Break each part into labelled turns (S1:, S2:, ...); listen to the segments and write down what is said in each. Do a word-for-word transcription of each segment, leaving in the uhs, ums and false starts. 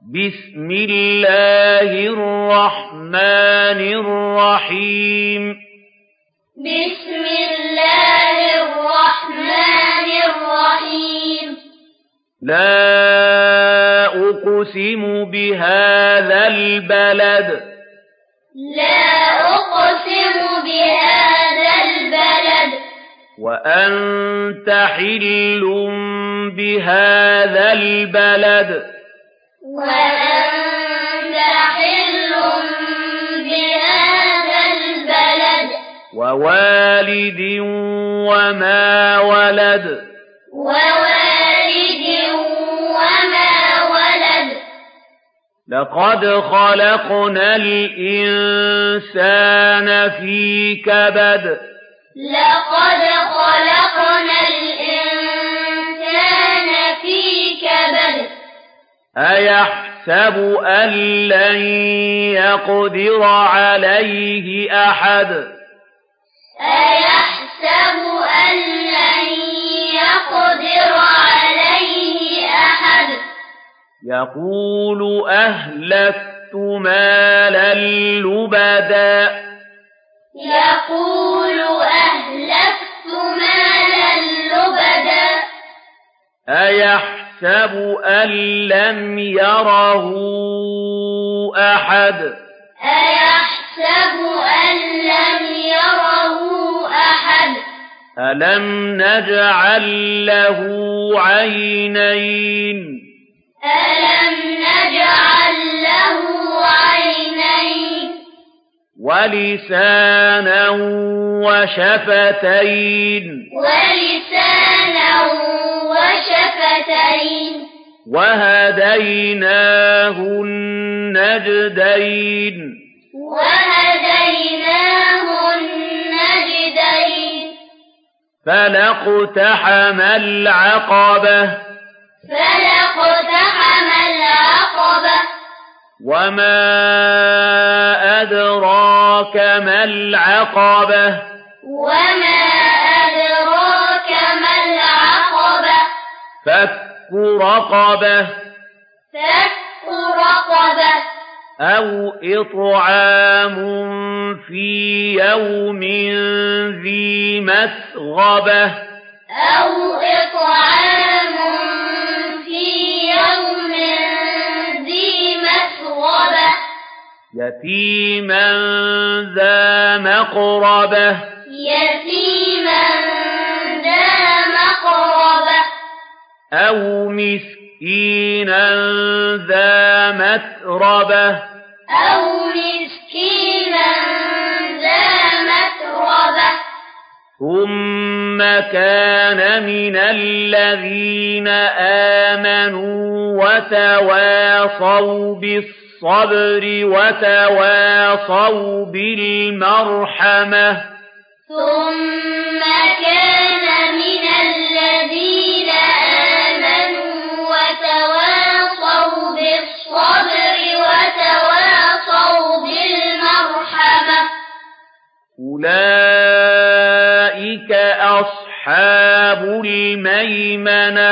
S1: بسم الله الرحمن الرحيم
S2: بسم الله الرحمن الرحيم
S1: لا أقسم بهذا البلد
S2: لا أقسم بهذا البلد
S1: وأنت حل بهذا البلد
S2: وأنت حل بهذا البلد
S1: ووالد وما ولد
S2: ووالد وما ولد
S1: لقد خلقنا الإنسان في كبد
S2: لقد خلقنا الإنسان في كبد
S1: أيحسب أن لن يقدر عليه أحد
S2: أيحسب أن لن يقدر عليه أحد
S1: يقول أهلكت مالا لبدا
S2: يقول أهلكت مالا لبدا
S1: أيحسب أن لم يره أحد
S2: أيحسب أن لم يره أحد
S1: ألم نجعل له عينين
S2: ألم نجعل له عينين
S1: ولسانا وشفتين
S2: ولسانا وشفتين
S1: وهديناه النجدين
S2: وهديناه النجدين
S1: فلاقتحم العقبة
S2: فلاقتحم العقبة
S1: وما أدراك ما العقبة
S2: وما أدراك ما العقبة
S1: فك رقبة
S2: فك رقبة
S1: أو إطعام في يوم ذي مسغبة
S2: أو إطعام في يوم ذي مسغبة
S1: يتيما ذا مقربة
S2: يتيما ذا مقربة
S1: أو مسكينا ذا متربة
S2: أو مسكينا ذا متربة
S1: ثم كان من الذين آمنوا وتواصوا بالصبر وتواصوا بالمرحمة
S2: ثم كان من الذين آمنوا وتواصوا بالصبر وتواصوا بالمرحمة
S1: أولئك أصحاب الميمنة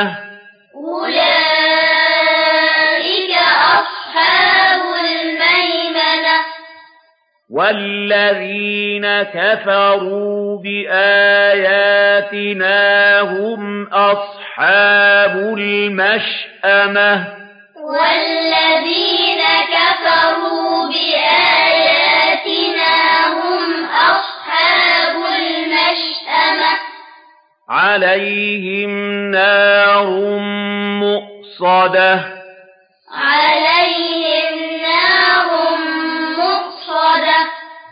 S2: أولئك أصحاب الميمنة
S1: والذين كفروا بآياتنا هم أصحاب المشأمة
S2: والذين كفروا بآياتنا هم أصحاب المشأمة
S1: عليهم نار مؤصدة
S2: عليهم